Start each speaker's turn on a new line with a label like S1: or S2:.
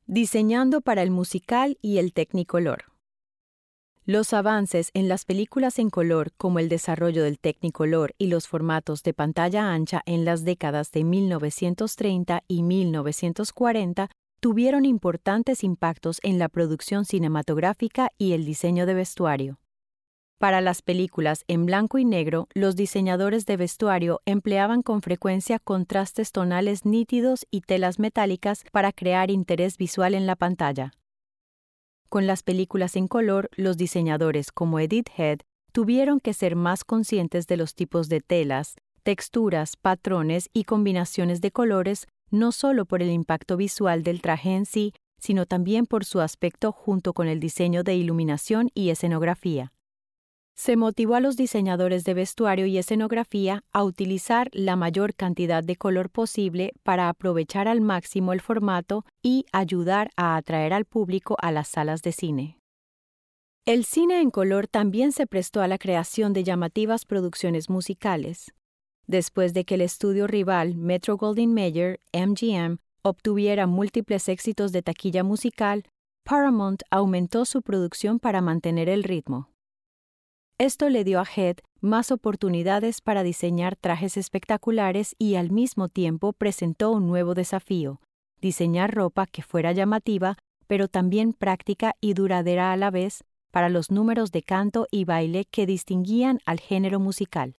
S1: Diseñando para el musical y el Technicolor. Los avances en las películas en color, como el desarrollo del Technicolor y los formatos de pantalla ancha en las décadas de 1930 y 1940, tuvieron importantes impactos en la producción cinematográfica y el diseño de vestuario. Para las películas en blanco y negro, los diseñadores de vestuario empleaban con frecuencia contrastes tonales nítidos y telas metálicas para crear interés visual en la pantalla. Con las películas en color, los diseñadores como Edith Head tuvieron que ser más conscientes de los tipos de telas, texturas, patrones y combinaciones de colores, no solo por el impacto visual del traje en sí, sino también por su aspecto junto con el diseño de iluminación y escenografía. Se motivó a los diseñadores de vestuario y escenografía a utilizar la mayor cantidad de color posible para aprovechar al máximo el formato y ayudar a atraer al público a las salas de cine. El cine en color también se prestó a la creación de llamativas producciones musicales. Después de que el estudio rival Metro-Goldwyn-Mayer, MGM, obtuviera múltiples éxitos de taquilla musical, Paramount aumentó su producción para mantener el ritmo. Esto le dio a Head más oportunidades para diseñar trajes espectaculares y al mismo tiempo presentó un nuevo desafío: diseñar ropa que fuera llamativa, pero también práctica y duradera a la vez, para los números de canto y baile que distinguían al género musical.